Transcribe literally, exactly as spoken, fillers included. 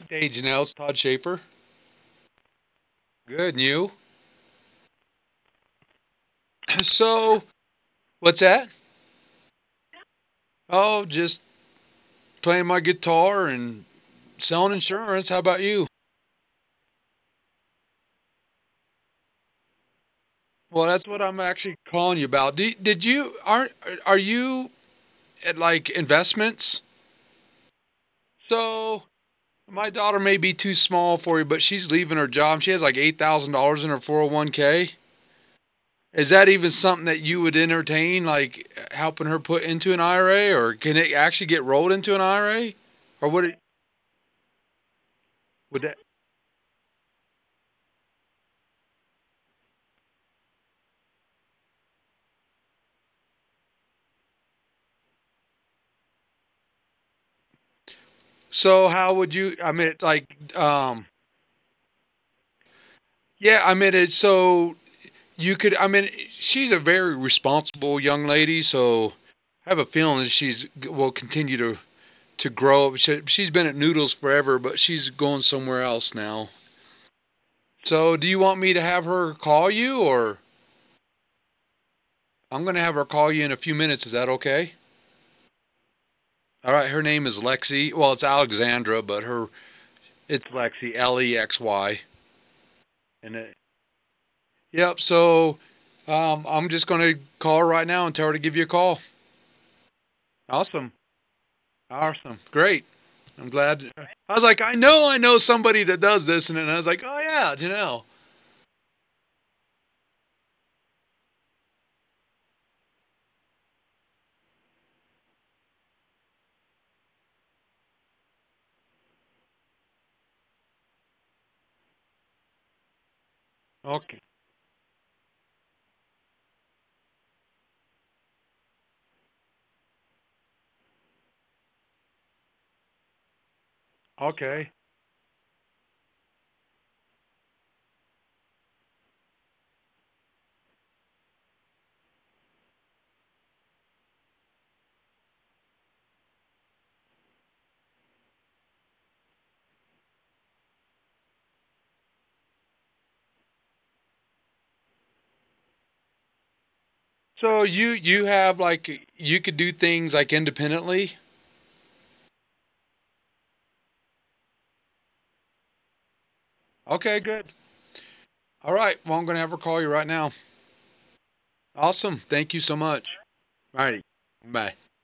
Hey, Janelle, it's Todd Schaefer. Good, and you? So, what's that? Oh, just playing my guitar and selling insurance. How about you? Well, that's what I'm actually calling you about. Did, did you are are you at like investments? So, my daughter may be too small for you, but she's leaving her job. She has like eight thousand dollars in her four oh one k. Is that even something that you would entertain, like helping her put into an I R A, or can it actually get rolled into an I R A, or would it would that? So how would you? I mean, like, um, yeah. I mean, it's so you could. I mean, she's a very responsible young lady. So I have a feeling that she's will continue to to grow. She, she's been at Noodles forever, but she's going somewhere else now. So do you want me to have her call you, or I'm going to have her call you in a few minutes? Is that okay? All right. Her name is Lexi. Well, it's Alexandra, but her it's Lexi. L E X Y. And it, yep. So um, I'm just going to call her right now and tell her to give you a call. Awesome. Awesome. Great. I'm glad. I was like, I know I know somebody that does this. And then I was like, oh, yeah, Janelle. Okay. Okay. So you you have like you could do things like independently. Okay, good. All right. Well, I'm going to have her call you right now. Awesome. Thank you so much. All right. Bye.